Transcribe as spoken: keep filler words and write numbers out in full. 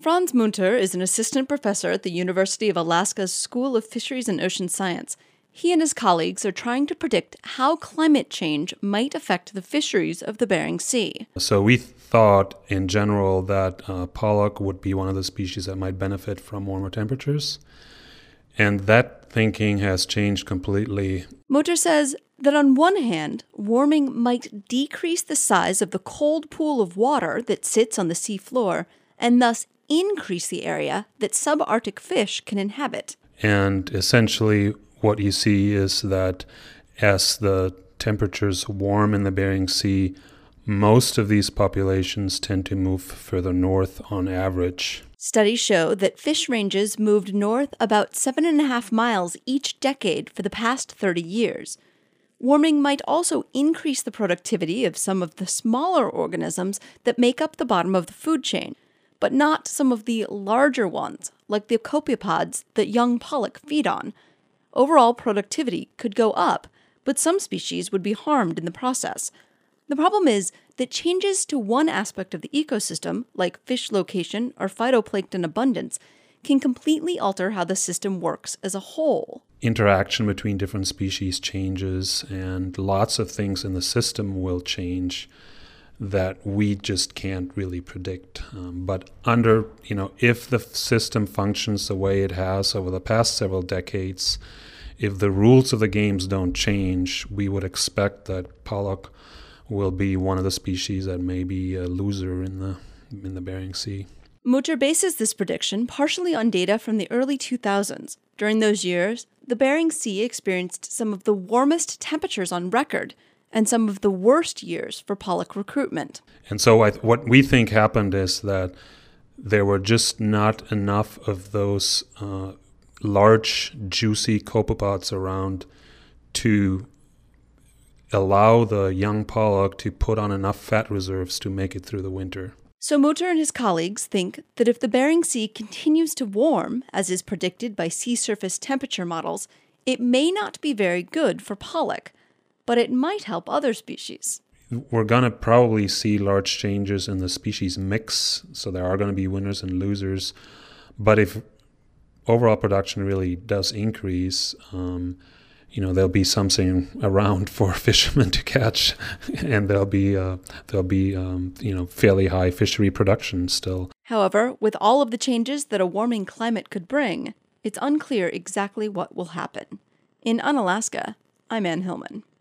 Franz Munter is an assistant professor at the University of Alaska's School of Fisheries and Ocean Science. He and his colleagues are trying to predict how climate change might affect the fisheries of the Bering Sea. So we thought in general that uh, pollock would be one of the species that might benefit from warmer temperatures. And that thinking has changed completely. Munter says that on one hand, warming might decrease the size of the cold pool of water that sits on the sea floor and thus increase the area that subarctic fish can inhabit. And essentially what you see is that as the temperatures warm in the Bering Sea, most of these populations tend to move further north on average. Studies show that fish ranges moved north about seven and a half miles each decade for the past thirty years. Warming might also increase the productivity of some of the smaller organisms that make up the bottom of the food chain, but not some of the larger ones, like the copepods that young pollock feed on. Overall productivity could go up, but some species would be harmed in the process. The problem is that changes to one aspect of the ecosystem, like fish location or phytoplankton abundance, can completely alter how the system works as a whole. Interaction between different species changes, and lots of things in the system will change that we just can't really predict. Um, but under, you know, if the system functions the way it has over the past several decades, if the rules of the games don't change, we would expect that pollock will be one of the species that may be a loser in the in the Bering Sea. Munter bases this prediction partially on data from the early two thousands. During those years, the Bering Sea experienced some of the warmest temperatures on record and some of the worst years for pollock recruitment. And so I, what we think happened is that there were just not enough of those uh, large, juicy copepods around to allow the young pollock to put on enough fat reserves to make it through the winter. So Munter and his colleagues think that if the Bering Sea continues to warm, as is predicted by sea surface temperature models, it may not be very good for pollock, but it might help other species. We're going to probably see large changes in the species mix, so there are going to be winners and losers. But if overall production really does increase, um, you know, there'll be something around for fishermen to catch, and there'll be uh, there'll be um, you know, fairly high fishery production still. However, with all of the changes that a warming climate could bring, it's unclear exactly what will happen. In Unalaska, I'm Ann Hillman.